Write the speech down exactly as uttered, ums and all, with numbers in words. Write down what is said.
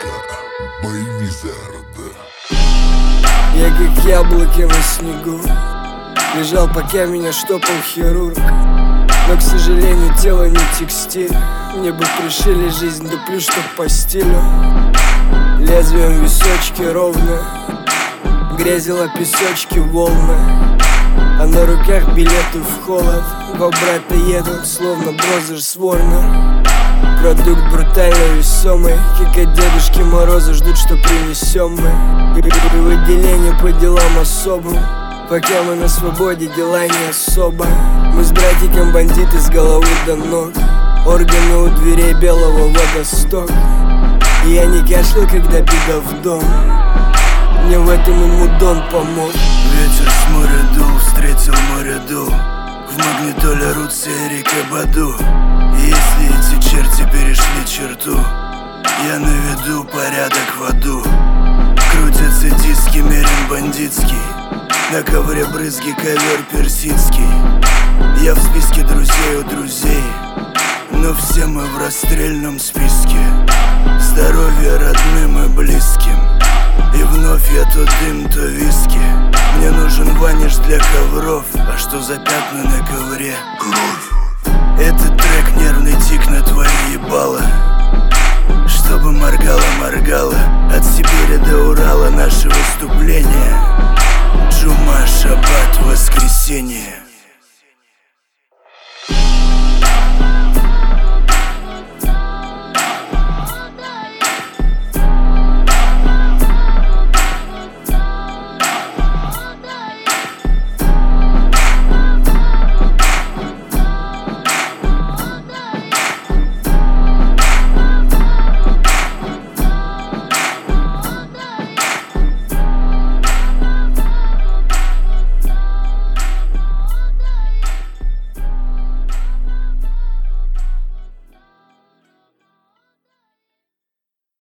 Музыка Бэйвизард. Я как яблоки на снегу, лежал, пока меня штопал хирург. Но, к сожалению, тело не текстиль. Мне бы пришили жизнь, да плюс чтоб по стилю. Лезвием височки ровно грязила песочки волны, а на руках билеты в холод. Два брата едут, словно Brothers Warner. Продукт брутально весомый, как от Дедушки Мороза ждут, что принесем мы. И в отделение по делам особым, пока мы на свободе, дела не особо. Мы с братиком бандиты с головы до ног, органы у дверей белого водосток. И я не кашлял, когда беда в дом, мне в этом и мудон помог. Ветер с моря дул, встретил море дул. В магнитоле рутся Эрик и Баду. И если эти черти перешли черту, я наведу порядок в аду. Крутятся диски, мерен бандитский, на ковре брызги, ковер персидский. Я в списке друзей у друзей, но все мы в расстрельном списке. Здоровье родным и близким, и вновь я то дым, то виски. Мне нужен ваниш для ковров, а что за пятна на ковре? Кровь. Этот трек нервный тик на твои ебало, чтобы моргало-моргало. От Сибири до Урала наше выступление. Джума, шаббат, воскресенье.